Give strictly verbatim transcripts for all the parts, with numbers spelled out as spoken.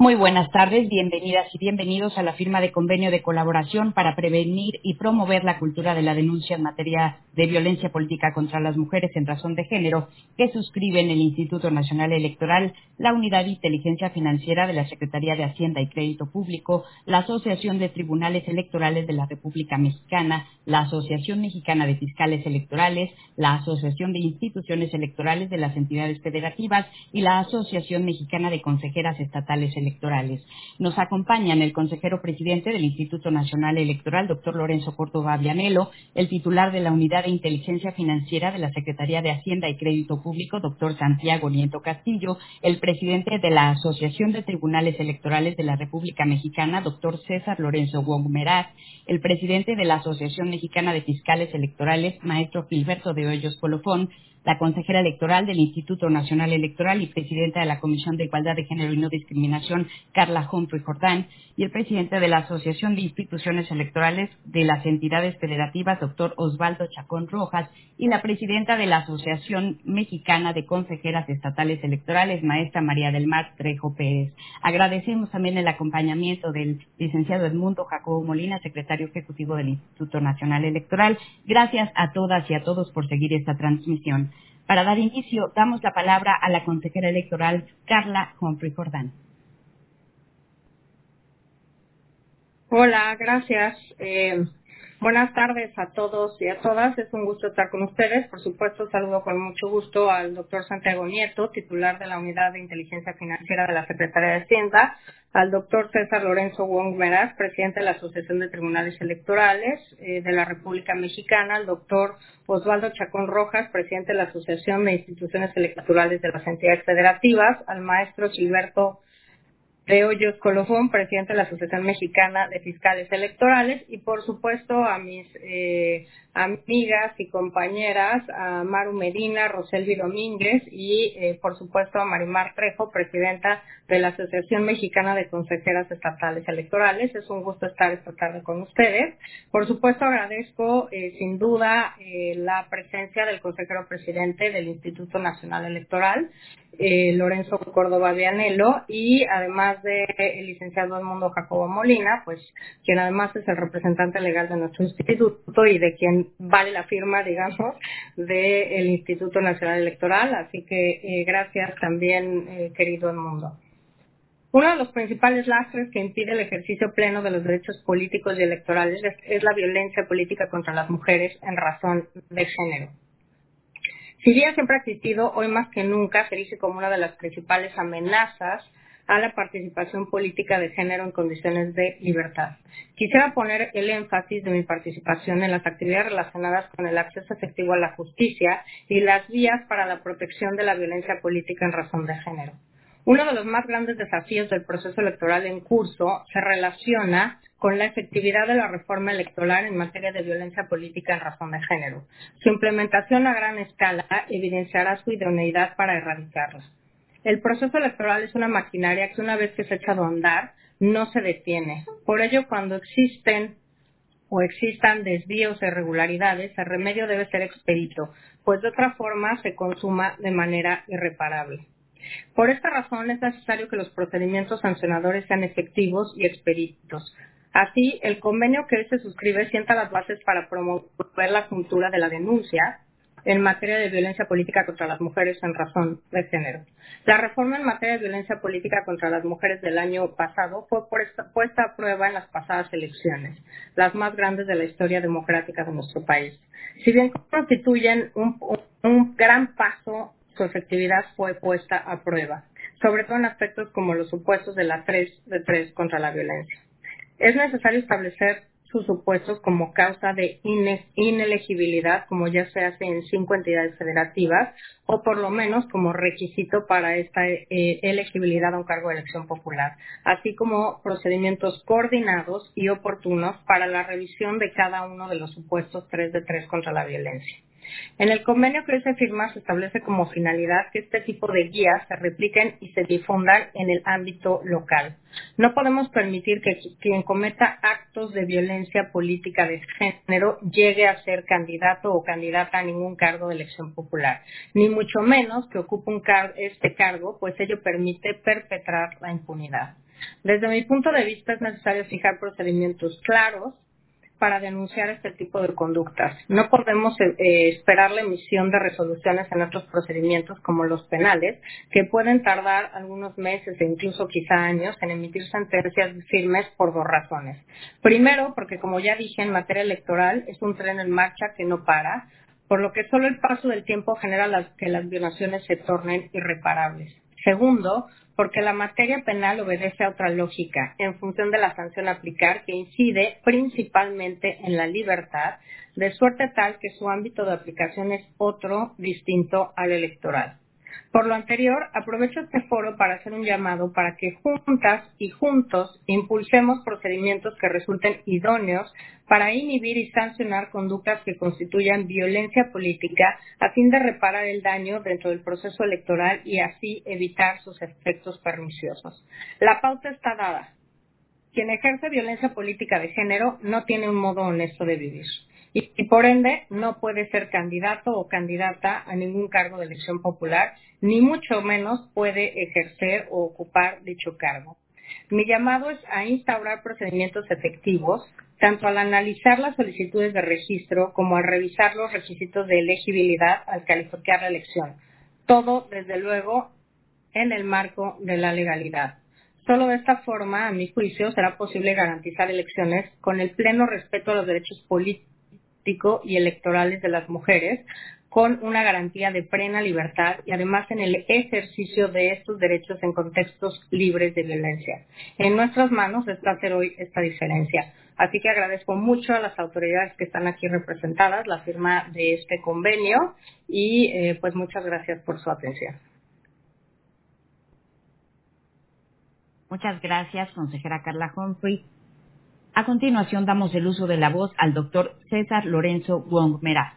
Muy buenas tardes, bienvenidas y bienvenidos a la firma de convenio de colaboración para prevenir y promover la cultura de la denuncia en materia de violencia política contra las mujeres en razón de género que suscriben el Instituto Nacional Electoral, la Unidad de Inteligencia Financiera de la Secretaría de Hacienda y Crédito Público, la Asociación de Tribunales Electorales de la República Mexicana, la Asociación Mexicana de Fiscales Electorales, la Asociación de Instituciones Electorales de las Entidades Federativas y la Asociación Mexicana de Consejeras Estatales Electorales. Electorales. Nos acompañan el consejero presidente del Instituto Nacional Electoral, doctor Lorenzo Córdoba Vianello, el titular de la Unidad de Inteligencia Financiera de la Secretaría de Hacienda y Crédito Público, doctor Santiago Nieto Castillo, el presidente de la Asociación de Tribunales Electorales de la República Mexicana, doctor César Lorenzo Wong Meraz, el presidente de la Asociación Mexicana de Fiscales Electorales, maestro Gilberto de Hoyos Colofón, la consejera electoral del Instituto Nacional Electoral y presidenta de la Comisión de Igualdad de Género y No Discriminación, Carla Humphrey Jordán, y el presidente de la Asociación de Instituciones Electorales de las Entidades Federativas, doctor Osvaldo Chacón Rojas, y la presidenta de la Asociación Mexicana de Consejeras Estatales Electorales, maestra María del Mar Trejo Pérez. Agradecemos también el acompañamiento del licenciado Edmundo Jacobo Molina, secretario ejecutivo del Instituto Nacional Electoral. Gracias a todas y a todos por seguir esta transmisión. Para dar inicio, damos la palabra a la consejera electoral Carla Humphrey Jordán. Hola, gracias. Eh, buenas tardes a todos y a todas. Es un gusto estar con ustedes. Por supuesto, saludo con mucho gusto al doctor Santiago Nieto, titular de la Unidad de Inteligencia Financiera de la Secretaría de Hacienda, al doctor César Lorenzo Wong Meraz, presidente de la Asociación de Tribunales Electorales eh, de la República Mexicana, al doctor Osvaldo Chacón Rojas, presidente de la Asociación de Instituciones Electorales de las Entidades Federativas, al maestro Gilberto de Hoyos Colofón, presidente de la Asociación Mexicana de Fiscales Electorales, y por supuesto a mis eh, amigas y compañeras, a Maru Medina, Roselvi Domínguez y eh, por supuesto a Marimar Trejo, presidenta de la Asociación Mexicana de Consejeras Estatales Electorales. Es un gusto estar esta tarde con ustedes. Por supuesto agradezco eh, sin duda eh, la presencia del consejero presidente del Instituto Nacional Electoral, eh, Lorenzo Córdoba Vianello, y además del de licenciado Edmundo Jacobo Molina, pues quien además es el representante legal de nuestro instituto y de quien vale la firma, digamos, del Instituto Nacional Electoral. Así que eh, gracias también, eh, querido Edmundo. Uno de los principales lastres que impide el ejercicio pleno de los derechos políticos y electorales es, es la violencia política contra las mujeres en razón de género. Si bien siempre ha existido, hoy más que nunca se dice como una de las principales amenazas a la participación política de género en condiciones de libertad. Quisiera poner el énfasis de mi participación en las actividades relacionadas con el acceso efectivo a la justicia y las vías para la protección de la violencia política en razón de género. Uno de los más grandes desafíos del proceso electoral en curso se relaciona con la efectividad de la reforma electoral en materia de violencia política en razón de género. Su implementación a gran escala evidenciará su idoneidad para erradicarla. El proceso electoral es una maquinaria que una vez que se echa a andar no se detiene. Por ello, cuando existen o existan desvíos e irregularidades, el remedio debe ser expedito, pues de otra forma se consuma de manera irreparable. Por esta razón es necesario que los procedimientos sancionadores sean efectivos y expeditos. Así, el convenio que hoy se suscribe sienta las bases para promover la cultura de la denuncia en materia de violencia política contra las mujeres en razón de género. La reforma en materia de violencia política contra las mujeres del año pasado fue puesta a prueba en las pasadas elecciones, las más grandes de la historia democrática de nuestro país. Si bien constituyen un, un gran paso, su efectividad fue puesta a prueba, sobre todo en aspectos como los supuestos de la tres de tres contra la violencia. Es necesario establecer sus supuestos como causa de inelegibilidad, como ya se hace en cinco entidades federativas, o por lo menos como requisito para esta eh, elegibilidad a un cargo de elección popular, así como procedimientos coordinados y oportunos para la revisión de cada uno de los supuestos tres de tres contra la violencia. En el convenio que hoy se firma se establece como finalidad que este tipo de guías se repliquen y se difundan en el ámbito local. No podemos permitir que quien cometa actos de violencia política de género llegue a ser candidato o candidata a ningún cargo de elección popular, ni mucho menos que ocupe un car- este cargo, pues ello permite perpetrar la impunidad. Desde mi punto de vista es necesario fijar procedimientos claros para denunciar este tipo de conductas. No podemos eh, esperar la emisión de resoluciones en otros procedimientos como los penales, que pueden tardar algunos meses e incluso quizá años en emitir sentencias firmes por dos razones. Primero, porque como ya dije, en materia electoral es un tren en marcha que no para, por lo que solo el paso del tiempo genera las, que las violaciones se tornen irreparables. Segundo, porque la materia penal obedece a otra lógica, en función de la sanción a aplicar, que incide principalmente en la libertad, de suerte tal que su ámbito de aplicación es otro, distinto al electoral. Por lo anterior, aprovecho este foro para hacer un llamado para que juntas y juntos impulsemos procedimientos que resulten idóneos para inhibir y sancionar conductas que constituyan violencia política a fin de reparar el daño dentro del proceso electoral y así evitar sus efectos perniciosos. La pauta está dada. Quien ejerce violencia política de género no tiene un modo honesto de vivir y, y por ende no puede ser candidato o candidata a ningún cargo de elección popular, ni mucho menos puede ejercer o ocupar dicho cargo. Mi llamado es a instaurar procedimientos efectivos, tanto al analizar las solicitudes de registro como al revisar los requisitos de elegibilidad al calificar la elección. Todo, desde luego, en el marco de la legalidad. Solo de esta forma, a mi juicio, será posible garantizar elecciones con el pleno respeto a los derechos políticos y electorales de las mujeres, con una garantía de plena libertad y además en el ejercicio de estos derechos en contextos libres de violencia. En nuestras manos está hacer hoy esta diferencia. Así que agradezco mucho a las autoridades que están aquí representadas la firma de este convenio y eh, pues muchas gracias por su atención. Muchas gracias, consejera Carla Humphrey. A continuación damos el uso de la voz al doctor César Lorenzo Wong Meraz.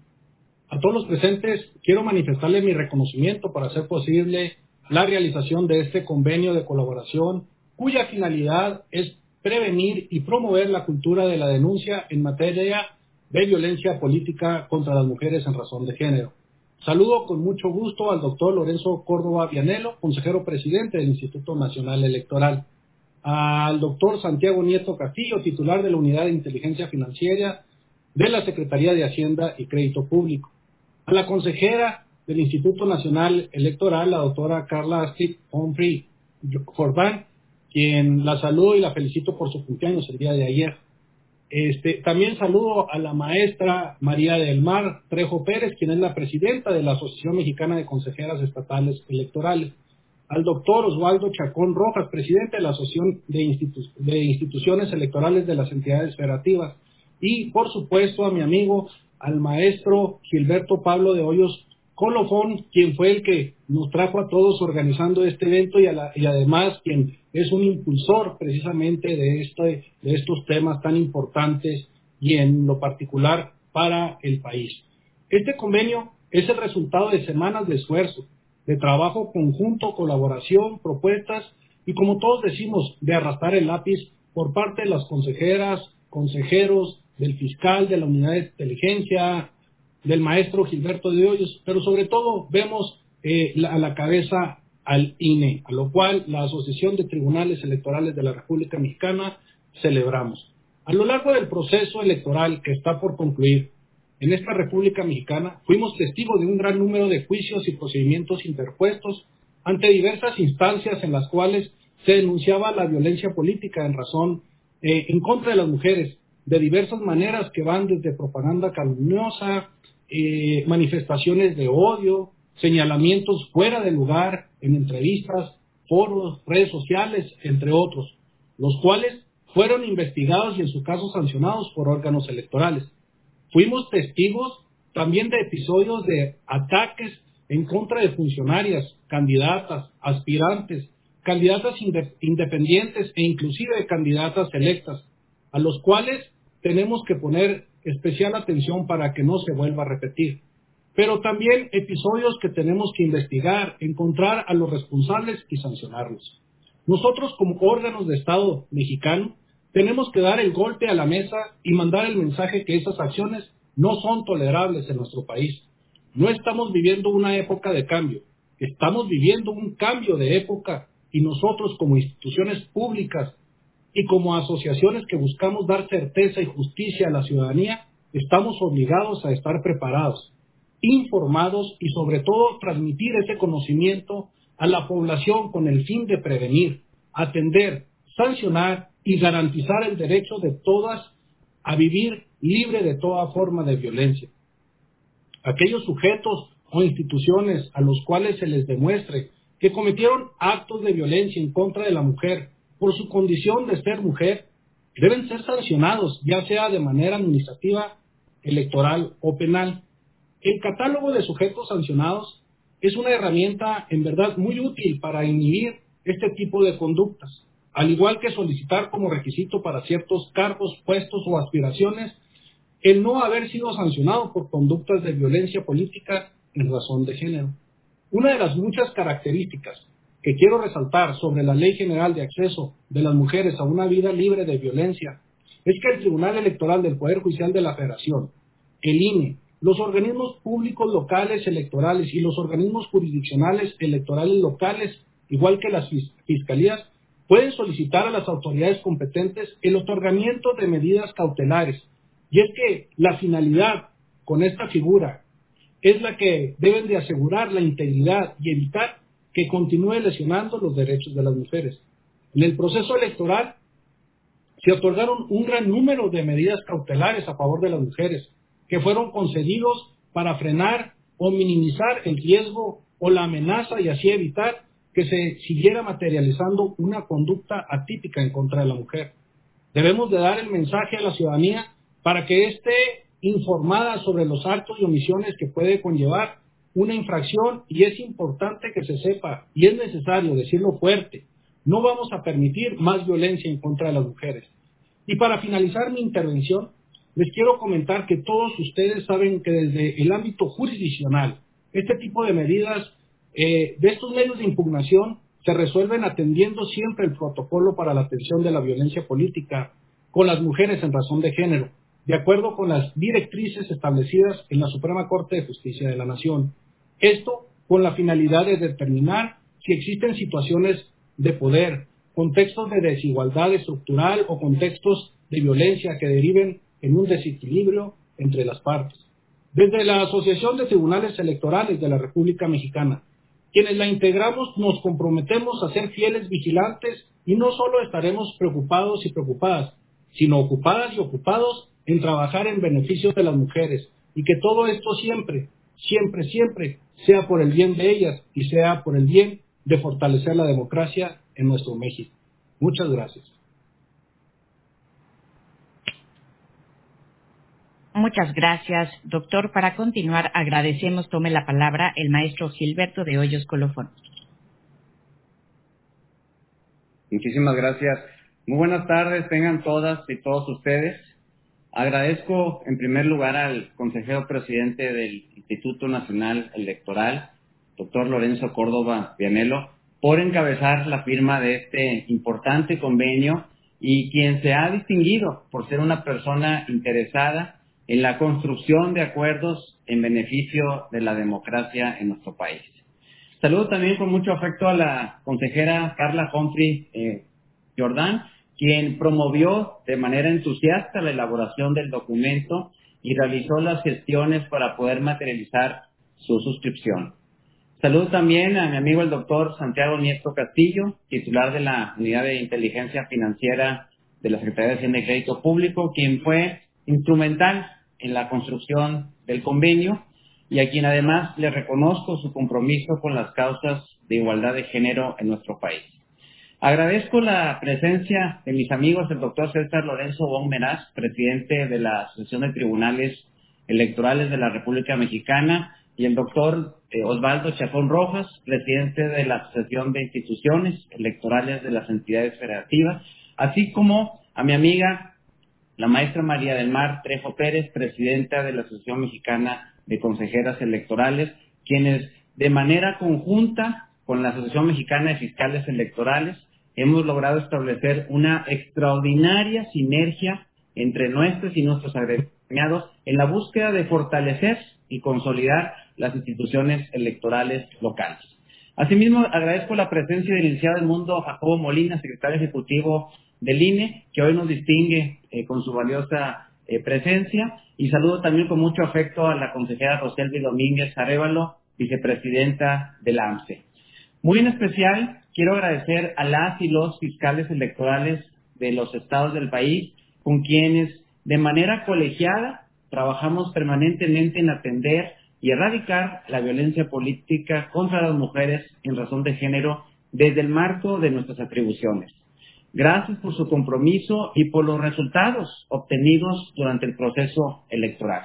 A todos los presentes, quiero manifestarles mi reconocimiento por hacer posible la realización de este convenio de colaboración, cuya finalidad es prevenir y promover la cultura de la denuncia en materia de violencia política contra las mujeres en razón de género. Saludo con mucho gusto al doctor Lorenzo Córdoba Vianello, consejero presidente del Instituto Nacional Electoral, al doctor Santiago Nieto Castillo, titular de la Unidad de Inteligencia Financiera de la Secretaría de Hacienda y Crédito Público, a la consejera del Instituto Nacional Electoral, la doctora Carla Astrid Humphrey Jordán, quien la saludo y la felicito por su cumpleaños el día de ayer. Este, también saludo a la maestra María del Mar Trejo Pérez, quien es la presidenta de la Asociación Mexicana de Consejeras Estatales Electorales, al doctor Osvaldo Chacón Rojas, presidente de la Asociación de, Institu- de Instituciones Electorales de las Entidades Federativas, y por supuesto a mi amigo, al maestro Gilberto Pablo de Hoyos Colofón, quien fue el que nos trajo a todos organizando este evento y, a la, y además quien es un impulsor precisamente de, este, de estos temas tan importantes y en lo particular para el país. Este convenio es el resultado de semanas de esfuerzo, de trabajo conjunto, colaboración, propuestas y, como todos decimos, de arrastrar el lápiz por parte de las consejeras, consejeros, del fiscal, de la unidad de inteligencia, del maestro Gilberto de Hoyos, pero sobre todo vemos eh, la, a la cabeza al I N E, a lo cual la Asociación de Tribunales Electorales de la República Mexicana celebramos. A lo largo del proceso electoral que está por concluir en esta República Mexicana, fuimos testigos de un gran número de juicios y procedimientos interpuestos ante diversas instancias en las cuales se denunciaba la violencia política en razón, eh, en contra de las mujeres, de diversas maneras que van desde propaganda calumniosa, eh, manifestaciones de odio, señalamientos fuera de lugar en entrevistas, foros, redes sociales, entre otros, los cuales fueron investigados y en su caso sancionados por órganos electorales. Fuimos testigos también de episodios de ataques en contra de funcionarias, candidatas, aspirantes, candidatas independientes e inclusive de candidatas electas, a los cuales tenemos que poner especial atención para que no se vuelva a repetir. Pero también episodios que tenemos que investigar, encontrar a los responsables y sancionarlos. Nosotros, como órganos de Estado mexicano, tenemos que dar el golpe a la mesa y mandar el mensaje que esas acciones no son tolerables en nuestro país. No estamos viviendo una época de cambio, estamos viviendo un cambio de época y nosotros como instituciones públicas y como asociaciones que buscamos dar certeza y justicia a la ciudadanía, estamos obligados a estar preparados, informados y sobre todo transmitir ese conocimiento a la población con el fin de prevenir, atender, sancionar y garantizar el derecho de todas a vivir libre de toda forma de violencia. Aquellos sujetos o instituciones a los cuales se les demuestre que cometieron actos de violencia en contra de la mujer por su condición de ser mujer, deben ser sancionados, ya sea de manera administrativa, electoral o penal. El catálogo de sujetos sancionados es una herramienta en verdad muy útil para inhibir este tipo de conductas, al igual que solicitar como requisito para ciertos cargos, puestos o aspiraciones el no haber sido sancionado por conductas de violencia política en razón de género. Una de las muchas características que quiero resaltar sobre la Ley General de Acceso de las Mujeres a una Vida Libre de Violencia es que el Tribunal Electoral del Poder Judicial de la Federación, el I N E, los organismos públicos locales electorales y los organismos jurisdiccionales electorales locales, igual que las fiscalías, pueden solicitar a las autoridades competentes el otorgamiento de medidas cautelares. Y es que la finalidad con esta figura es la que deben de asegurar la integridad y evitar que continúe lesionando los derechos de las mujeres. En el proceso electoral se otorgaron un gran número de medidas cautelares a favor de las mujeres, que fueron concedidos para frenar o minimizar el riesgo o la amenaza y así evitar que se siguiera materializando una conducta atípica en contra de la mujer. Debemos de dar el mensaje a la ciudadanía para que esté informada sobre los actos y omisiones que puede conllevar una infracción, y es importante que se sepa, y es necesario decirlo fuerte: no vamos a permitir más violencia en contra de las mujeres. Y para finalizar mi intervención, les quiero comentar que todos ustedes saben que desde el ámbito jurisdiccional, este tipo de medidas, eh, de estos medios de impugnación, se resuelven atendiendo siempre el protocolo para la atención de la violencia política con las mujeres en razón de género, de acuerdo con las directrices establecidas en la Suprema Corte de Justicia de la Nación. Esto con la finalidad de determinar si existen situaciones de poder, contextos de desigualdad estructural o contextos de violencia que deriven en un desequilibrio entre las partes. Desde la Asociación de Tribunales Electorales de la República Mexicana, quienes la integramos, nos comprometemos a ser fieles vigilantes y no solo estaremos preocupados y preocupadas, sino ocupadas y ocupados en trabajar en beneficio de las mujeres, y que todo esto siempre, siempre, siempre sea por el bien de ellas y sea por el bien de fortalecer la democracia en nuestro México. Muchas gracias. Muchas gracias, doctor. Para continuar, agradecemos tome la palabra el maestro Gilberto de Hoyos Colofón. Muchísimas gracias. Muy buenas tardes, tengan todas y todos ustedes. Agradezco en primer lugar al consejero presidente del Instituto Nacional Electoral, doctor Lorenzo Córdoba Vianello, por encabezar la firma de este importante convenio y quien se ha distinguido por ser una persona interesada en la construcción de acuerdos en beneficio de la democracia en nuestro país. Saludo también con mucho afecto a la consejera Carla Humphrey eh, Jordán, quien promovió de manera entusiasta la elaboración del documento y realizó las gestiones para poder materializar su suscripción. Saludo también a mi amigo el doctor Santiago Nieto Castillo, titular de la Unidad de Inteligencia Financiera de la Secretaría de Hacienda y Crédito Público, quien fue instrumental en la construcción del convenio y a quien además le reconozco su compromiso con las causas de igualdad de género en nuestro país. Agradezco la presencia de mis amigos el doctor César Lorenzo Wong Meraz, presidente de la Asociación de Tribunales Electorales de la República Mexicana, y el doctor eh, Osvaldo Chacón Rojas, presidente de la Asociación de Instituciones Electorales de las Entidades Federativas, así como a mi amiga la maestra María del Mar Trejo Pérez, presidenta de la Asociación Mexicana de Consejeras Electorales, quienes de manera conjunta con la Asociación Mexicana de Fiscales Electorales hemos logrado establecer una extraordinaria sinergia entre nuestros y nuestros agremiados en la búsqueda de fortalecer y consolidar las instituciones electorales locales. Asimismo, agradezco la presencia del licenciado Edmundo Jacobo Molina, secretario ejecutivo del I N E, que hoy nos distingue eh, con su valiosa eh, presencia, y saludo también con mucho afecto a la consejera Roselvi Domínguez Arévalo, vicepresidenta de la A M C E. Muy en especial, quiero agradecer a las y los fiscales electorales de los estados del país, con quienes de manera colegiada trabajamos permanentemente en atender y erradicar la violencia política contra las mujeres en razón de género desde el marco de nuestras atribuciones. Gracias por su compromiso y por los resultados obtenidos durante el proceso electoral.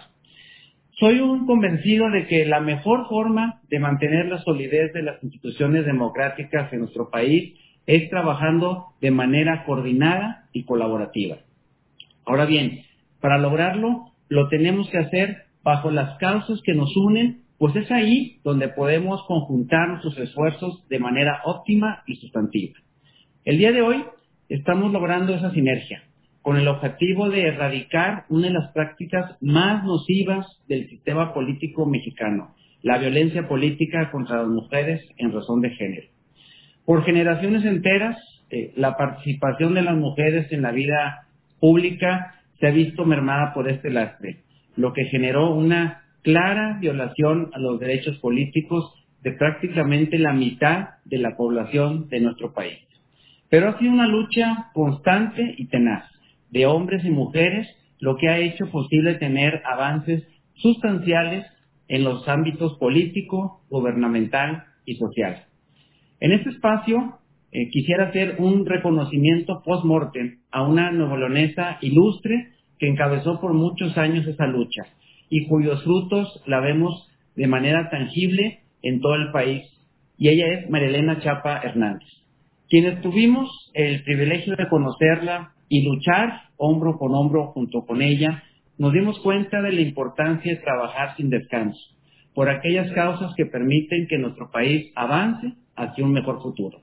Soy un convencido de que la mejor forma de mantener la solidez de las instituciones democráticas en nuestro país es trabajando de manera coordinada y colaborativa. Ahora bien, para lograrlo, lo tenemos que hacer bajo las causas que nos unen, pues es ahí donde podemos conjuntar nuestros esfuerzos de manera óptima y sustantiva. El día de hoy estamos logrando esa sinergia, con el objetivo de erradicar una de las prácticas más nocivas del sistema político mexicano, la violencia política contra las mujeres en razón de género. Por generaciones enteras, eh, la participación de las mujeres en la vida pública se ha visto mermada por este lastre, lo que generó una clara violación a los derechos políticos de prácticamente la mitad de la población de nuestro país. Pero ha sido una lucha constante y tenaz de hombres y mujeres, lo que ha hecho posible tener avances sustanciales en los ámbitos político, gubernamental y social. En este espacio eh, quisiera hacer un reconocimiento post-mortem a una nuevoleonesa ilustre que encabezó por muchos años esa lucha y cuyos frutos la vemos de manera tangible en todo el país, y ella es María Elena Chapa Hernández, quienes tuvimos el privilegio de conocerla y luchar hombro con hombro junto con ella. Nos dimos cuenta de la importancia de trabajar sin descanso por aquellas causas que permiten que nuestro país avance hacia un mejor futuro.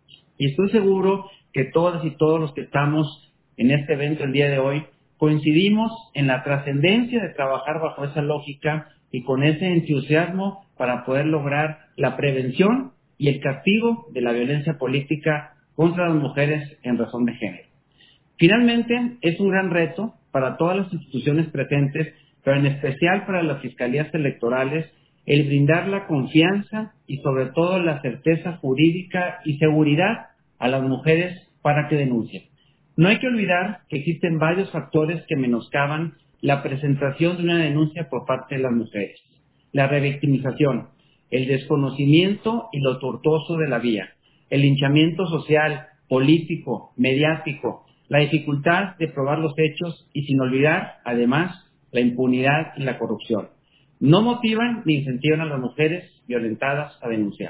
Y estoy seguro que todas y todos los que estamos en este evento el día de hoy coincidimos en la trascendencia de trabajar bajo esa lógica y con ese entusiasmo para poder lograr la prevención y el castigo de la violencia política contra las mujeres en razón de género. Finalmente, es un gran reto para todas las instituciones presentes, pero en especial para las fiscalías electorales, el brindar la confianza y sobre todo la certeza jurídica y seguridad a las mujeres para que denuncien. No hay que olvidar que existen varios factores que menoscaban la presentación de una denuncia por parte de las mujeres. La revictimización, el desconocimiento y lo tortuoso de la vía, el linchamiento social, político, mediático, la dificultad de probar los hechos y sin olvidar, además, la impunidad y la corrupción. No motivan ni incentivan a las mujeres violentadas a denunciar.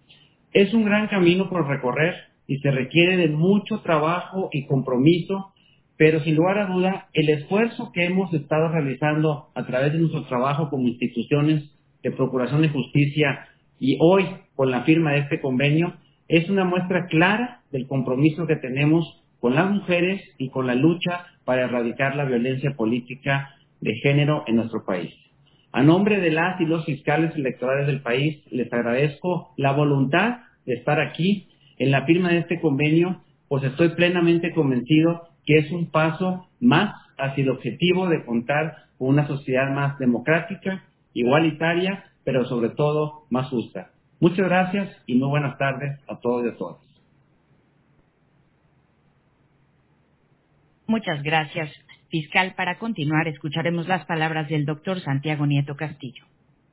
Es un gran camino por recorrer y se requiere de mucho trabajo y compromiso, pero sin lugar a duda, el esfuerzo que hemos estado realizando a través de nuestro trabajo como instituciones de Procuración de Justicia y hoy con la firma de este convenio es una muestra clara del compromiso que tenemos con las mujeres y con la lucha para erradicar la violencia política de género en nuestro país. A nombre de las y los fiscales electorales del país, les agradezco la voluntad de estar aquí en la firma de este convenio, pues estoy plenamente convencido que es un paso más hacia el objetivo de contar con una sociedad más democrática, igualitaria, pero sobre todo más justa. Muchas gracias y muy buenas tardes a todos y a todas. Muchas gracias, fiscal. Para continuar, escucharemos las palabras del doctor Santiago Nieto Castillo.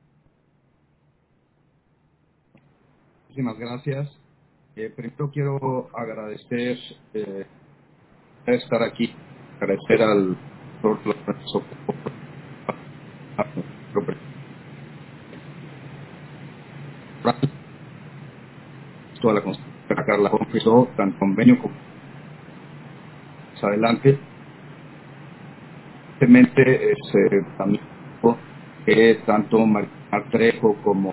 Muchísimas gracias. Eh, primero quiero agradecer eh, estar aquí, agradecer al doctor toda la consejera Carla Confesó, tanto convenio como más adelante. Evidentemente, es eh, también que tanto María Trejo como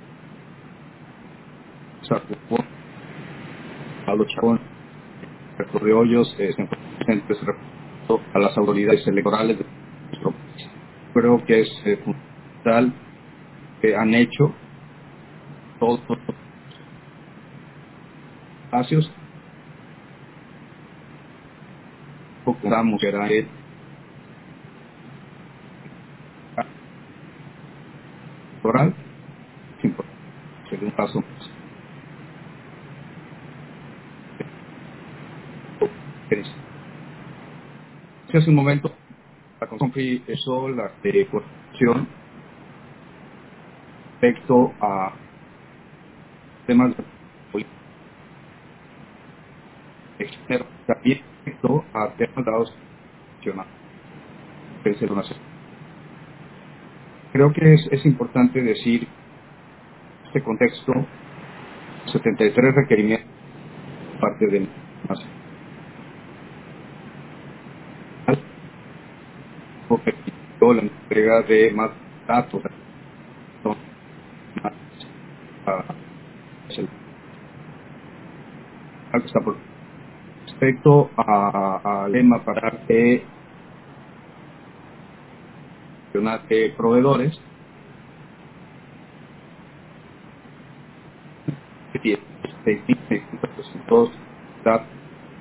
Pablo Chabón, Alberto de Hoyos, eh, se encuentran presentes respecto a las autoridades electorales de nuestro país. Creo que es eh, fundamental que han hecho todos espacios. Procuramos que era el electoral, sin un paso más. Hace un momento la Confi hizo la cuestión respecto a temas de política externa, también respecto a temas dados nacionales. Creo que es, es importante decir este contexto, setenta y tres requerimientos por parte de nacional permitió la entrega de más datos más, uh, está por respecto al tema para de, de proveedores que tiene dos datos.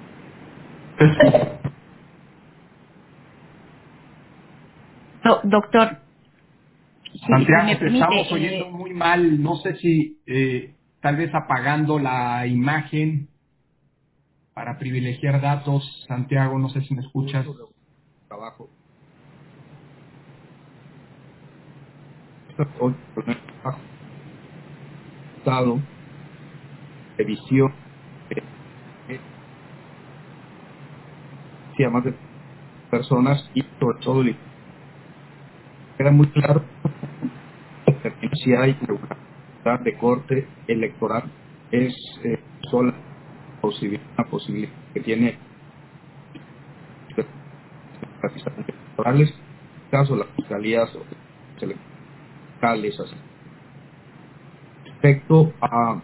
Do, doctor, sí, Santiago, si te permite, estamos oyendo eh, muy mal. No sé si eh, tal vez apagando la imagen para privilegiar datos. Santiago, no sé si me escuchas. Trabajo. Estado de visión de más de personas y sobre todo era muy claro que si hay irregularidad de corte electoral es eh, sola posibilidad, una posibilidad que tiene las instancias electorales, en este caso las fiscalías electorales. Así. Respecto a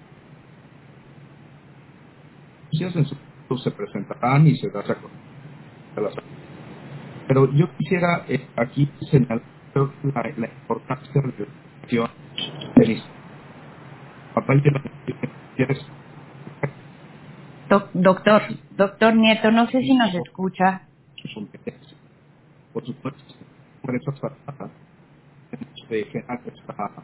en su se presentarán y se dará a conocer. Pero yo quisiera eh, aquí señalar creo que la, la importancia de la educación del papel de las doc, doctor, doctor Nieto, no sé si nos escucha. sus competencias. Por supuesto, por eso para de generar esta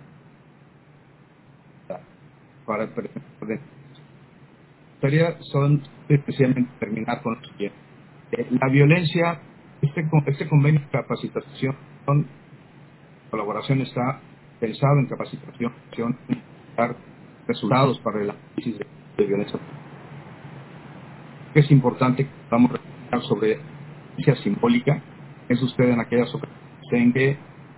para el presentar sería son especialmente terminar con lo siguiente. Eh, la violencia, este, este convenio de capacitación, son, colaboración está pensado en capacitación, dar resultados para el análisis de, de violencia. Es importante que podamos reflexionar sobre violencia simbólica. Es usted en aquellas ocasiones en que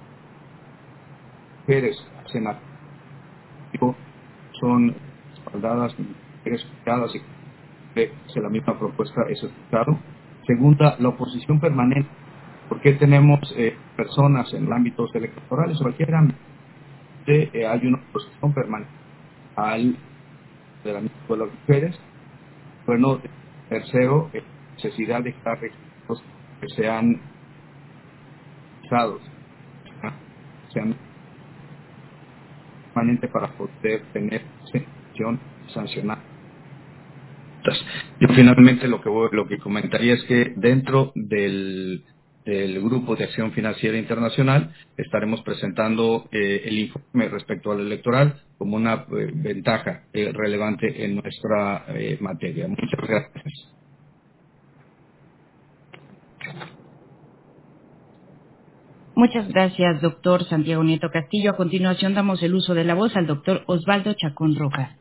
mujeres hacen activo, son espaldadas, mujeres cuidadas y que la misma propuesta es escuchado. Segunda, la oposición permanente. ¿Por qué tenemos eh, personas en ámbitos electorales o cualquier ámbito? Eh, hay una oposición permanente al de la misma de las mujeres. Bueno, tercero, eh, necesidad de crear requisitos que sean usados, sean permanentes para poder tener sanción sancionada. Yo finalmente lo que voy, lo que comentaría es que dentro del, del Grupo de Acción Financiera Internacional estaremos presentando eh, el informe respecto al electoral como una eh, ventaja eh, relevante en nuestra eh, materia. Muchas gracias. Muchas gracias, doctor Santiago Nieto Castillo. A continuación damos el uso de la voz al doctor Osvaldo Chacón Rojas.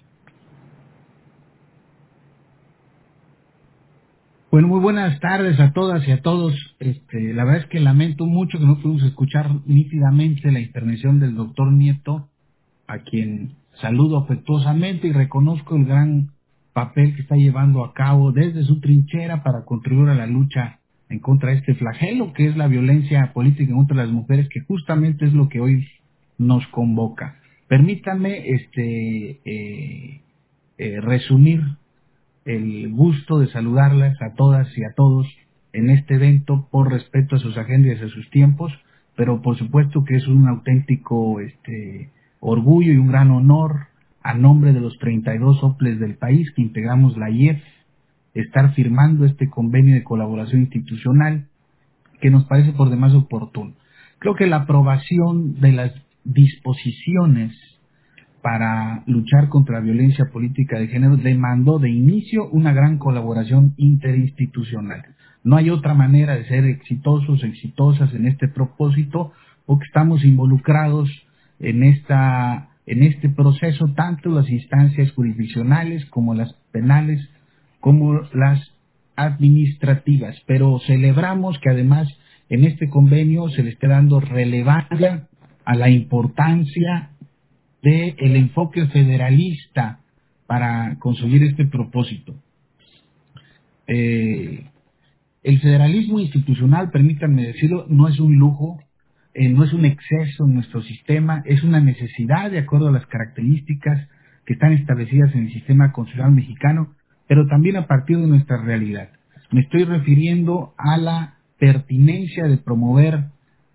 Bueno, muy buenas tardes a todas y a todos. Este, la verdad es que lamento mucho que no pudimos escuchar nítidamente la intervención del doctor Nieto, a quien saludo afectuosamente y reconozco el gran papel que está llevando a cabo desde su trinchera para contribuir a la lucha en contra de este flagelo que es la violencia política contra las mujeres, que justamente es lo que hoy nos convoca. Permítanme este, eh, eh, resumir el gusto de saludarlas a todas y a todos en este evento por respeto a sus agendas y a sus tiempos, pero por supuesto que es un auténtico este, orgullo y un gran honor a nombre de los treinta y dos OPLES del país que integramos la I E F, estar firmando este convenio de colaboración institucional que nos parece por demás oportuno. Creo que la aprobación de las disposiciones para luchar contra la violencia política de género demandó de inicio una gran colaboración interinstitucional. No hay otra manera de ser exitosos, exitosas en este propósito, porque estamos involucrados en esta, en este proceso, tanto las instancias jurisdiccionales como las penales, como las administrativas. Pero celebramos que además en este convenio se le esté dando relevancia a la importancia del enfoque federalista para conseguir este propósito. Eh, el federalismo institucional, permítanme decirlo, no es un lujo, eh, no es un exceso en nuestro sistema, es una necesidad de acuerdo a las características que están establecidas en el sistema constitucional mexicano, pero también a partir de nuestra realidad. Me estoy refiriendo a la pertinencia de promover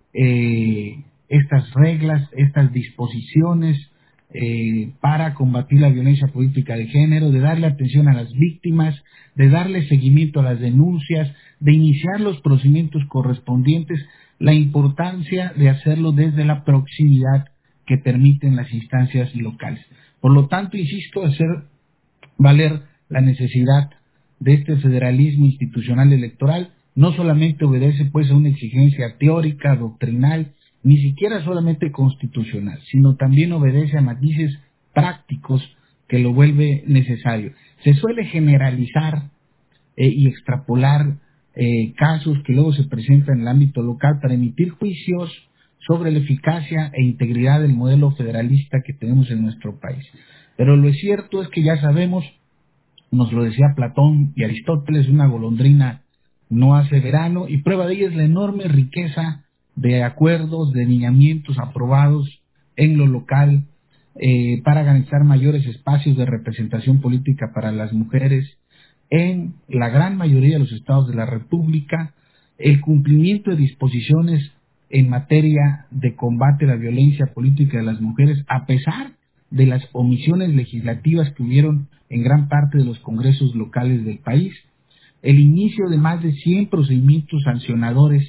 eh, estas reglas, estas disposiciones, Eh, para combatir la violencia política de género, de darle atención a las víctimas, de darle seguimiento a las denuncias, de iniciar los procedimientos correspondientes, la importancia de hacerlo desde la proximidad que permiten las instancias locales. Por lo tanto, insisto, hacer valer la necesidad de este federalismo institucional electoral no solamente obedece pues a una exigencia teórica, doctrinal, ni siquiera solamente constitucional, sino también obedece a matices prácticos que lo vuelve necesario. Se suele generalizar eh, y extrapolar eh, casos que luego se presentan en el ámbito local para emitir juicios sobre la eficacia e integridad del modelo federalista que tenemos en nuestro país. Pero lo cierto es que ya sabemos, nos lo decía Platón y Aristóteles, una golondrina no hace verano, y prueba de ello es la enorme riqueza de acuerdos, de lineamientos aprobados en lo local eh, para garantizar mayores espacios de representación política para las mujeres en la gran mayoría de los estados de la República, el cumplimiento de disposiciones en materia de combate a la violencia política de las mujeres, a pesar de las omisiones legislativas que hubieron en gran parte de los congresos locales del país, el inicio de más de cien procedimientos sancionadores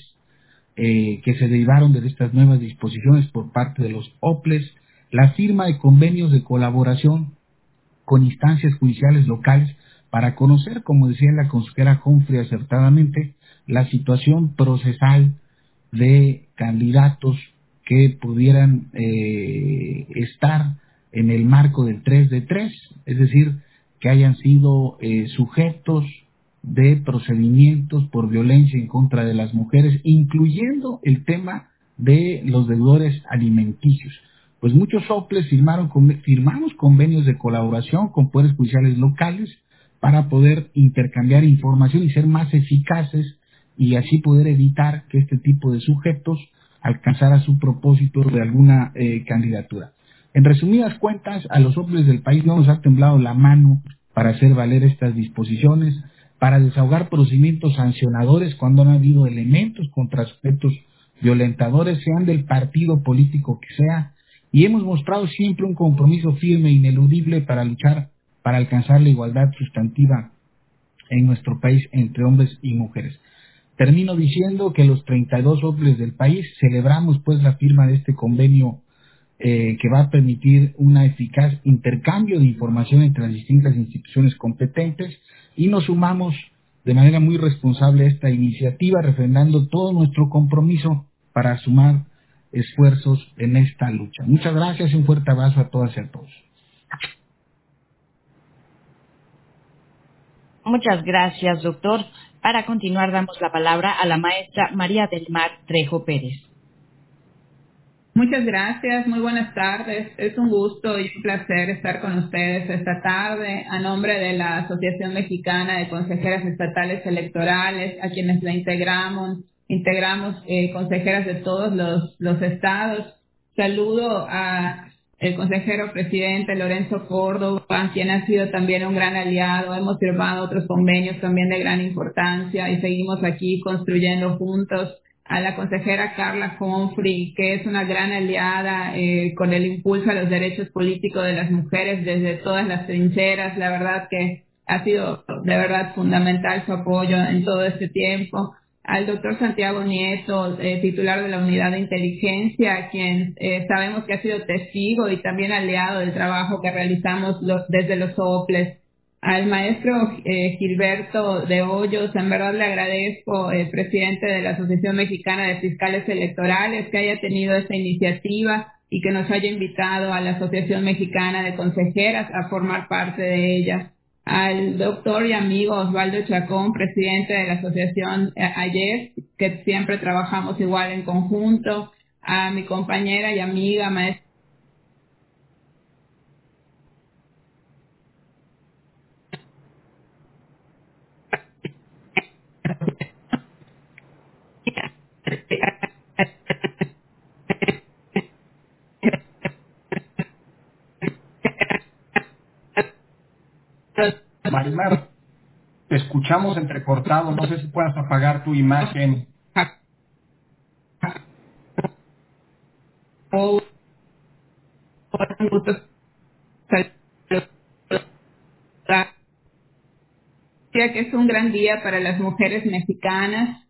Eh, que se derivaron de estas nuevas disposiciones por parte de los OPLES, la firma de convenios de colaboración con instancias judiciales locales para conocer, como decía la consejera Humphrey acertadamente, la situación procesal de candidatos que pudieran eh, estar en el marco del tres de tres, es decir, que hayan sido eh, sujetos de procedimientos por violencia en contra de las mujeres, incluyendo el tema de los deudores alimenticios. Pues muchos OPLES firmaron, firmamos convenios de colaboración con poderes judiciales locales para poder intercambiar información y ser más eficaces y así poder evitar que este tipo de sujetos alcanzara su propósito de alguna eh, candidatura. En resumidas cuentas, a los OPLES del país no nos ha temblado la mano para hacer valer estas disposiciones, para desahogar procedimientos sancionadores cuando han habido elementos contra sujetos violentadores, sean del partido político que sea, y hemos mostrado siempre un compromiso firme e ineludible para luchar, para alcanzar la igualdad sustantiva en nuestro país entre hombres y mujeres. Termino diciendo que los treinta y dos OPLES del país celebramos pues la firma de este convenio eh, que va a permitir un eficaz intercambio de información entre las distintas instituciones competentes, y nos sumamos de manera muy responsable a esta iniciativa, refrendando todo nuestro compromiso para sumar esfuerzos en esta lucha. Muchas gracias y un fuerte abrazo a todas y a todos. Muchas gracias, doctor. Para continuar, damos la palabra a la maestra María del Mar Trejo Pérez. Muchas gracias, muy buenas tardes. Es un gusto y un placer estar con ustedes esta tarde a nombre de la Asociación Mexicana de Consejeras Estatales Electorales, a quienes la integramos, integramos eh, consejeras de todos los, los estados. Saludo a el consejero presidente Lorenzo Córdoba, quien ha sido también un gran aliado. Hemos firmado otros convenios también de gran importancia y seguimos aquí construyendo juntos a la consejera Carla Humphrey, que es una gran aliada eh, con el impulso a los derechos políticos de las mujeres desde todas las trincheras. La verdad que ha sido de verdad fundamental su apoyo en todo este tiempo. Al doctor Santiago Nieto, eh, titular de la Unidad de Inteligencia, quien eh, sabemos que ha sido testigo y también aliado del trabajo que realizamos los, desde los OPLES. Al maestro eh, Gilberto de Hoyos, en verdad le agradezco, el presidente de la Asociación Mexicana de Fiscales Electorales, que haya tenido esta iniciativa y que nos haya invitado a la Asociación Mexicana de Consejeras a formar parte de ella. Al doctor y amigo Osvaldo Chacón, presidente de la Asociación eh, ayer, que siempre trabajamos igual en conjunto. A mi compañera y amiga, maestra Marimar, te escuchamos entrecortado, no sé si puedas apagar tu imagen. Oh, un gusto saludar. Creo que es un gran día para las mujeres mexicanas,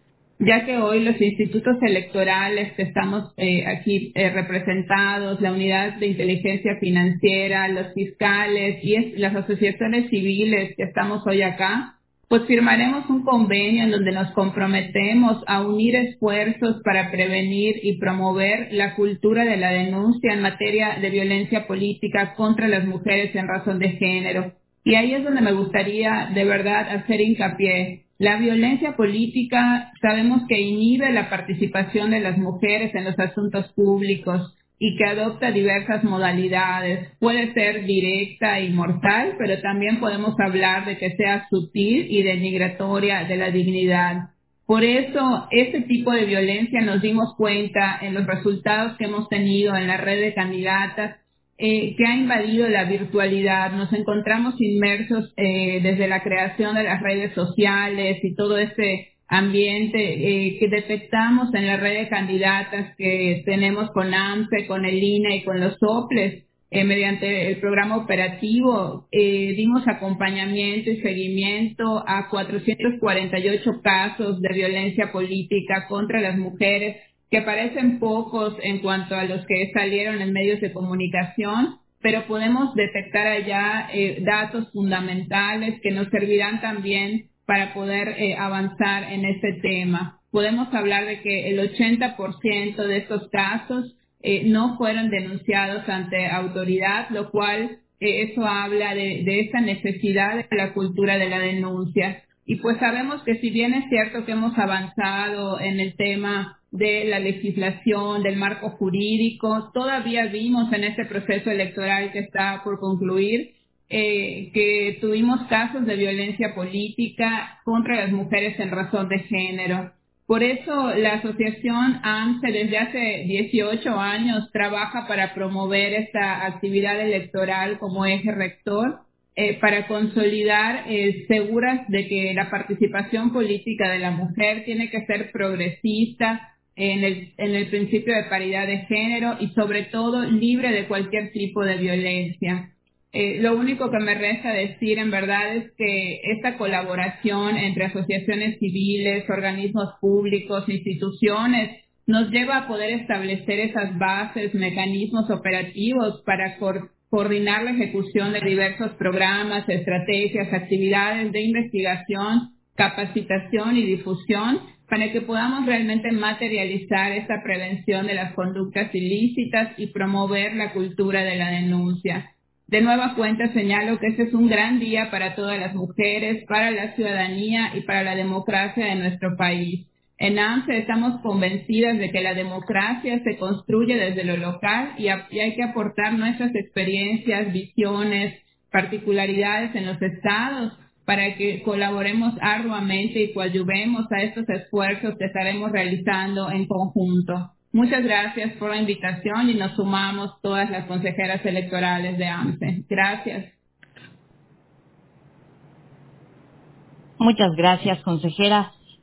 ya que hoy los institutos electorales que estamos eh, aquí eh, representados, la Unidad de Inteligencia Financiera, los fiscales y es, las asociaciones civiles que estamos hoy acá, pues firmaremos un convenio en donde nos comprometemos a unir esfuerzos para prevenir y promover la cultura de la denuncia en materia de violencia política contra las mujeres en razón de género. Y ahí es donde me gustaría de verdad hacer hincapié. La violencia política sabemos que inhibe la participación de las mujeres en los asuntos públicos y que adopta diversas modalidades. Puede ser directa y mortal, pero también podemos hablar de que sea sutil y denigratoria de la dignidad. Por eso, este tipo de violencia nos dimos cuenta en los resultados que hemos tenido en la red de candidatas, eh, que ha invadido la virtualidad. Nos encontramos inmersos eh, desde la creación de las redes sociales y todo este ambiente eh, que detectamos en la red de candidatas que tenemos con AMSE, con el I N E y con los OPLES. Eh, mediante el programa operativo eh, dimos acompañamiento y seguimiento a cuatrocientos cuarenta y ocho casos de violencia política contra las mujeres, que parecen pocos en cuanto a los que salieron en medios de comunicación, pero podemos detectar allá eh, datos fundamentales que nos servirán también para poder eh, avanzar en este tema. Podemos hablar de que el ochenta por ciento de estos casos eh, no fueron denunciados ante autoridad, lo cual eh, eso habla de, de esta necesidad de la cultura de la denuncia. Y pues sabemos que si bien es cierto que hemos avanzado en el tema de la legislación, del marco jurídico, todavía vimos en este proceso electoral que está por concluir eh, que tuvimos casos de violencia política contra las mujeres en razón de género. Por eso la asociación AMSE desde hace dieciocho años trabaja para promover esta actividad electoral como eje rector, eh, para consolidar eh, seguras de que la participación política de la mujer tiene que ser progresista en el, en el principio de paridad de género y sobre todo libre de cualquier tipo de violencia. Eh, lo único que me resta decir en verdad es que esta colaboración entre asociaciones civiles, organismos públicos, instituciones, nos lleva a poder establecer esas bases, mecanismos operativos para co- coordinar la ejecución de diversos programas, estrategias, actividades de investigación, capacitación y difusión para que podamos realmente materializar esta prevención de las conductas ilícitas y promover la cultura de la denuncia. De nueva cuenta señalo que este es un gran día para todas las mujeres, para la ciudadanía y para la democracia de nuestro país. En AMSE estamos convencidas de que la democracia se construye desde lo local y, a, y hay que aportar nuestras experiencias, visiones, particularidades en los estados para que colaboremos arduamente y coadyuvemos a estos esfuerzos que estaremos realizando en conjunto. Muchas gracias por la invitación y nos sumamos todas las consejeras electorales de AMSE. Gracias. Muchas gracias, consejera.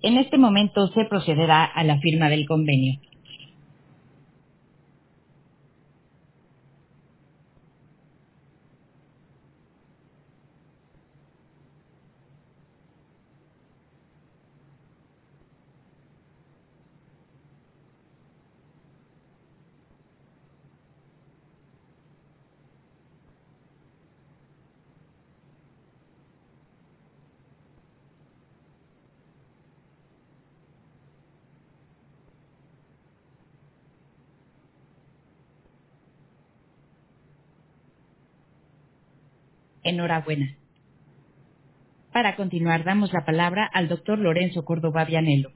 En este momento se procederá a la firma del convenio. Enhorabuena. Para continuar, damos la palabra al doctor Lorenzo Córdoba Vianello.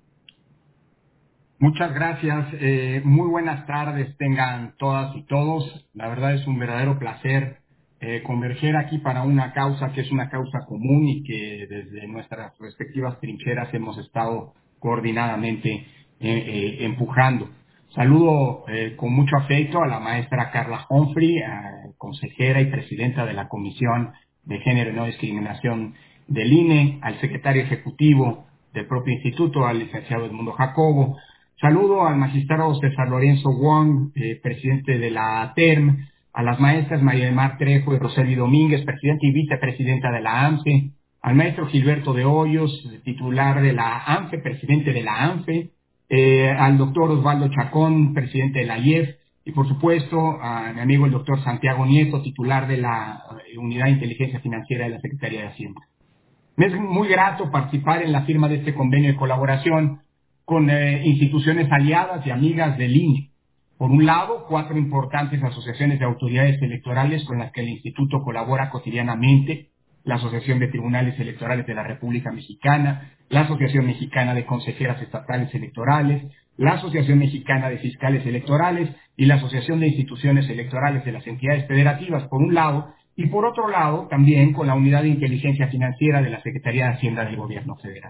Muchas gracias. Eh, muy buenas tardes tengan todas y todos. La verdad es un verdadero placer eh, converger aquí para una causa que es una causa común y que desde nuestras respectivas trincheras hemos estado coordinadamente eh, eh, empujando. Saludo eh, con mucho afecto a la maestra Carla Humphrey, eh, consejera y presidenta de la Comisión de Género y No Discriminación del I N E, al secretario ejecutivo del propio instituto, al licenciado Edmundo Jacobo. Saludo al magistrado César Lorenzo Wong, eh, presidente de la T E R M, a las maestras María del Mar Trejo y Roseli Domínguez, presidenta y vicepresidenta de la ANFE, al maestro Gilberto de Hoyos, titular de la ANFE, presidente de la ANFE, eh, al doctor Osvaldo Chacón, presidente de la I E F, y por supuesto a mi amigo el doctor Santiago Nieto, titular de la uh, Unidad de Inteligencia Financiera de la Secretaría de Hacienda. Me es muy grato participar en la firma de este convenio de colaboración con eh, instituciones aliadas y amigas del I N E. Por un lado, cuatro importantes asociaciones de autoridades electorales con las que el Instituto colabora cotidianamente: la Asociación de Tribunales Electorales de la República Mexicana, la Asociación Mexicana de Consejeras Estatales Electorales, la Asociación Mexicana de Fiscales Electorales y la Asociación de Instituciones Electorales de las Entidades Federativas, por un lado, y por otro lado, también con la Unidad de Inteligencia Financiera de la Secretaría de Hacienda del Gobierno Federal.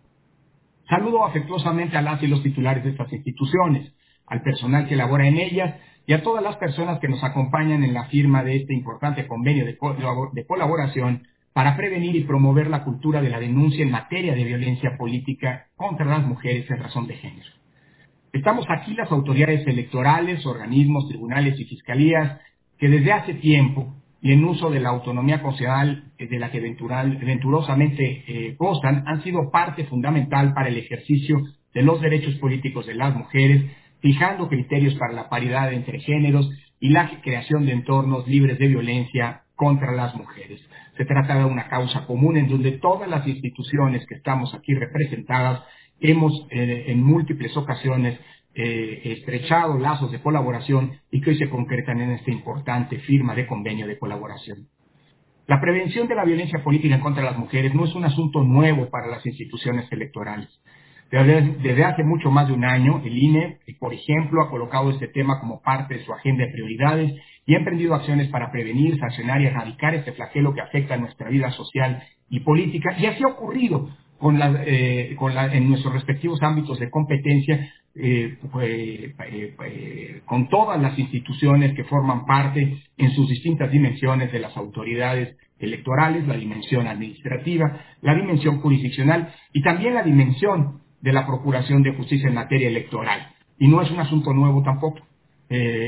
Saludo afectuosamente a las y los titulares de estas instituciones, al personal que labora en ellas y a todas las personas que nos acompañan en la firma de este importante convenio de, co de colaboración para prevenir y promover la cultura de la denuncia en materia de violencia política contra las mujeres en razón de género. Estamos aquí las autoridades electorales, organismos, tribunales y fiscalías que desde hace tiempo y en uso de la autonomía constitucional de la que ventural, venturosamente eh, gozan, han sido parte fundamental para el ejercicio de los derechos políticos de las mujeres, fijando criterios para la paridad entre géneros y la creación de entornos libres de violencia contra las mujeres. Se trata de una causa común en donde todas las instituciones que estamos aquí representadas hemos eh, en múltiples ocasiones eh, estrechado lazos de colaboración y que hoy se concretan en esta importante firma de convenio de colaboración. La prevención de la violencia política en contra de las mujeres no es un asunto nuevo para las instituciones electorales. Desde, desde hace mucho más de un año, el I N E, por ejemplo, ha colocado este tema como parte de su agenda de prioridades y ha emprendido acciones para prevenir, sancionar y erradicar este flagelo que afecta a nuestra vida social y política. Y así ha ocurrido con la, eh, con la, en nuestros respectivos ámbitos de competencia, eh, eh, eh, eh, con todas las instituciones que forman parte en sus distintas dimensiones de las autoridades electorales, la dimensión administrativa, la dimensión jurisdiccional y también la dimensión de la Procuración de Justicia en materia electoral. Y no es un asunto nuevo tampoco. Eh,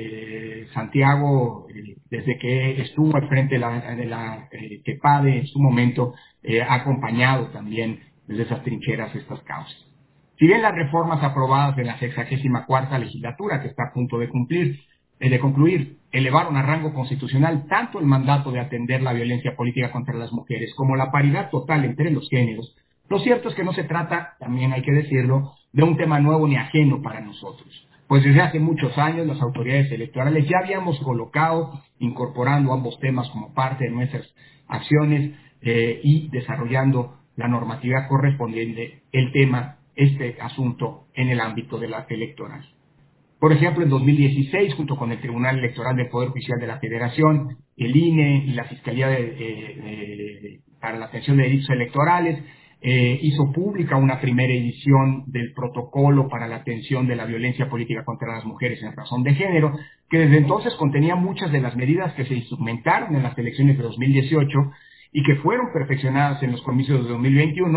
eh, Santiago, eh, desde que estuvo al frente de la, de la eh, TEPADE en su momento, eh, ha acompañado también desde esas trincheras estas causas. Si bien las reformas aprobadas en la sexagésima cuarta legislatura, que está a punto de cumplir, eh, de concluir, elevaron a rango constitucional tanto el mandato de atender la violencia política contra las mujeres como la paridad total entre los géneros, lo cierto es que no se trata, también hay que decirlo, de un tema nuevo ni ajeno para nosotros. Pues desde hace muchos años las autoridades electorales ya habíamos colocado, incorporando ambos temas como parte de nuestras acciones eh, y desarrollando la normatividad correspondiente, el tema, este asunto en el ámbito de la electoral. Por ejemplo, en dos mil dieciséis, junto con el Tribunal Electoral del Poder Judicial de la Federación, el I N E y la Fiscalía de, de, de, para la Atención de Delitos Electorales, Eh, hizo pública una primera edición del protocolo para la atención de la violencia política contra las mujeres en razón de género, que desde entonces contenía muchas de las medidas que se instrumentaron en las elecciones de dos mil dieciocho y que fueron perfeccionadas en los comicios de dos mil veintiuno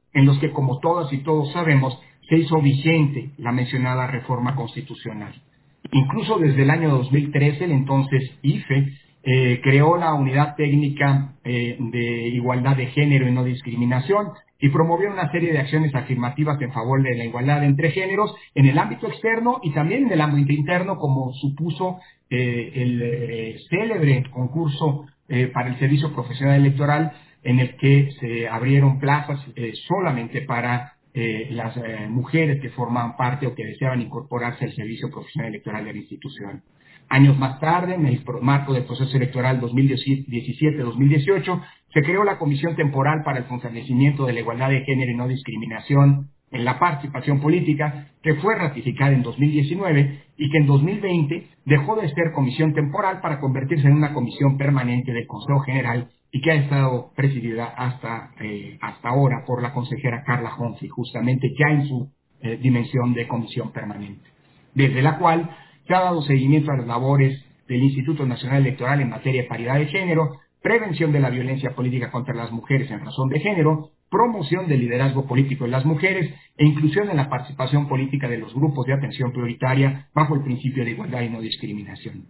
en los que, como todas y todos sabemos, se hizo vigente la mencionada reforma constitucional. Incluso desde el año dos mil trece, el entonces I F E eh, creó la Unidad Técnica eh, de Igualdad de Género y No Discriminación y promovió una serie de acciones afirmativas en favor de la igualdad entre géneros en el ámbito externo y también en el ámbito interno, como supuso eh, el eh, célebre concurso eh, para el servicio profesional electoral, en el que se abrieron plazas eh, solamente para eh, las eh, mujeres que formaban parte o que deseaban incorporarse al servicio profesional electoral de la institución. Años más tarde, en el marco del proceso electoral dos mil diecisiete dos mil dieciocho, se creó la Comisión Temporal para el Fortalecimiento de la Igualdad de Género y No Discriminación en la Participación Política, que fue ratificada en dos mil diecinueve y que en dos mil veinte dejó de ser comisión temporal para convertirse en una comisión permanente del Consejo General y que ha estado presidida hasta, eh, hasta ahora por la consejera Carla Humphrey, justamente ya en su eh, dimensión de comisión permanente, desde la cual se ha dado seguimiento a las labores del Instituto Nacional Electoral en materia de paridad de género, prevención de la violencia política contra las mujeres en razón de género, promoción del liderazgo político de las mujeres e inclusión en la participación política de los grupos de atención prioritaria bajo el principio de igualdad y no discriminación.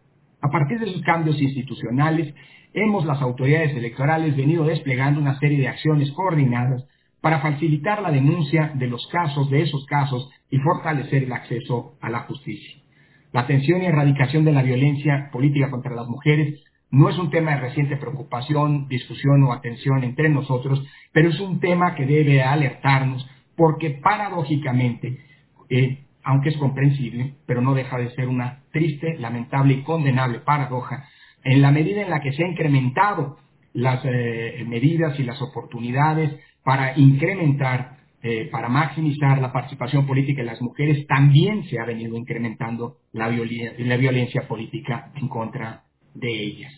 A partir de sus cambios institucionales, hemos las autoridades electorales venido desplegando una serie de acciones coordinadas para facilitar la denuncia de los casos, de esos casos, y fortalecer el acceso a la justicia. La atención y erradicación de la violencia política contra las mujeres no es un tema de reciente preocupación, discusión o atención entre nosotros, pero es un tema que debe alertarnos porque paradójicamente, eh, aunque es comprensible, pero no deja de ser una triste, lamentable y condenable paradoja, en la medida en la que se han incrementado las eh, medidas y las oportunidades para incrementar, eh, para maximizar la participación política de las mujeres, también se ha venido incrementando la, violen- la violencia política en contra de ellas.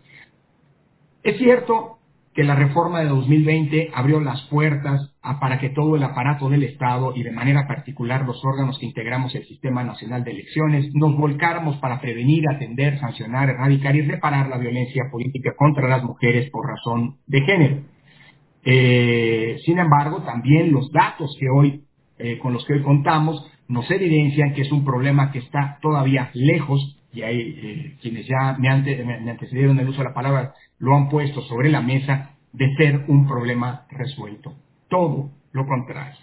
Es cierto que la reforma de dos mil veinte abrió las puertas a, para que todo el aparato del Estado y de manera particular los órganos que integramos el Sistema Nacional de Elecciones nos volcáramos para prevenir, atender, sancionar, erradicar y reparar la violencia política contra las mujeres por razón de género. Eh, sin embargo, también los datos que hoy, eh, con los que hoy contamos nos evidencian que es un problema que está todavía lejos, y hay eh, quienes ya me, ante, me, me antecedieron el uso de la palabra lo han puesto sobre la mesa, de ser un problema resuelto. Todo lo contrario.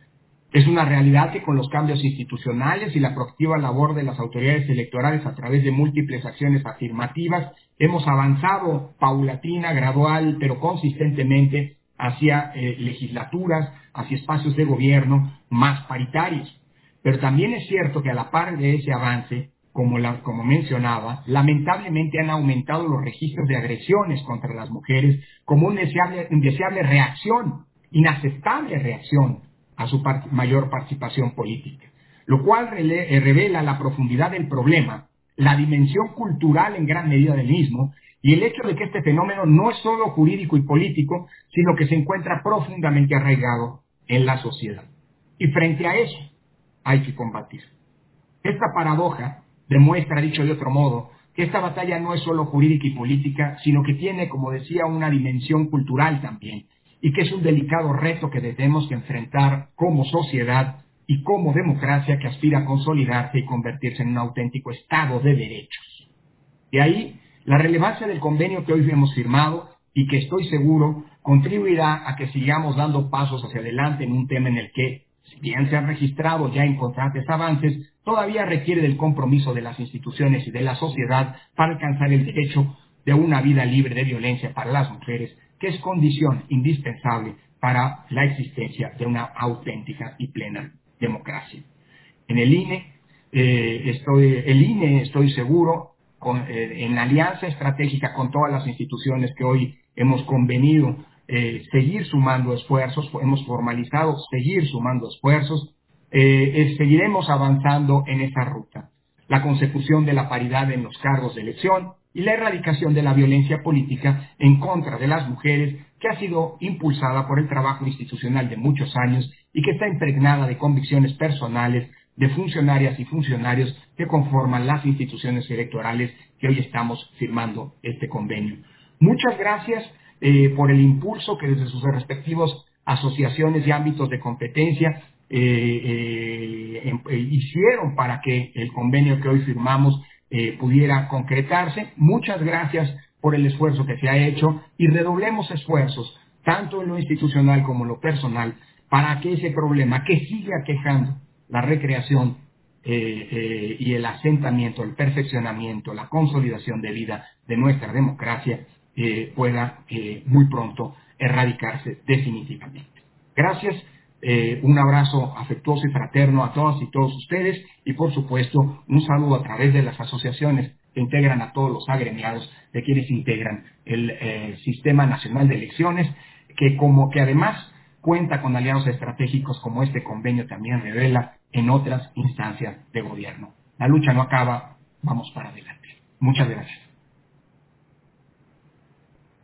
Es una realidad que con los cambios institucionales y la proactiva labor de las autoridades electorales a través de múltiples acciones afirmativas, hemos avanzado paulatina, gradual, pero consistentemente hacia eh, legislaturas, hacia espacios de gobierno más paritarios. Pero también es cierto que a la par de ese avance, como, la, como mencionaba, lamentablemente han aumentado los registros de agresiones contra las mujeres como una indeseable, indeseable reacción, inaceptable reacción a su part- mayor participación política, lo cual rele- eh, revela la profundidad del problema, la dimensión cultural en gran medida del mismo, y el hecho de que este fenómeno no es solo jurídico y político, sino que se encuentra profundamente arraigado en la sociedad. Y frente a eso hay que combatir. Esta paradoja demuestra, dicho de otro modo, que esta batalla no es solo jurídica y política, sino que tiene, como decía, una dimensión cultural también, y que es un delicado reto que tenemos que enfrentar como sociedad y como democracia que aspira a consolidarse y convertirse en un auténtico Estado de derechos. De ahí la relevancia del convenio que hoy hemos firmado y que estoy seguro contribuirá a que sigamos dando pasos hacia adelante en un tema en el que, si bien se han registrado ya importantes avances, todavía requiere del compromiso de las instituciones y de la sociedad para alcanzar el derecho de una vida libre de violencia para las mujeres, que es condición indispensable para la existencia de una auténtica y plena democracia. En el I N E, eh, estoy, el I N E, estoy seguro, con, eh, en alianza estratégica con todas las instituciones que hoy hemos convenido eh, seguir sumando esfuerzos, hemos formalizado seguir sumando esfuerzos, eh, eh, seguiremos avanzando en esa ruta. La consecución de la paridad en los cargos de elección y la erradicación de la violencia política en contra de las mujeres, que ha sido impulsada por el trabajo institucional de muchos años y que está impregnada de convicciones personales de funcionarias y funcionarios que conforman las instituciones electorales que hoy estamos firmando este convenio. Muchas gracias eh, por el impulso que desde sus respectivos asociaciones y ámbitos de competencia eh, eh, eh, hicieron para que el convenio que hoy firmamos eh, pudiera concretarse. Muchas gracias por el esfuerzo que se ha hecho y redoblemos esfuerzos, tanto en lo institucional como en lo personal, para que ese problema que sigue aquejando la recreación eh, eh, y el asentamiento, el perfeccionamiento, la consolidación de vida de nuestra democracia eh, pueda eh, muy pronto erradicarse definitivamente. Gracias, eh, un abrazo afectuoso y fraterno a todas y todos ustedes y por supuesto un saludo a través de las asociaciones que integran a todos los agremiados de quienes integran el eh, Sistema Nacional de Elecciones, que como que además cuenta con aliados estratégicos como este convenio también revela en otras instancias de gobierno. La lucha no acaba, vamos para adelante. Muchas gracias.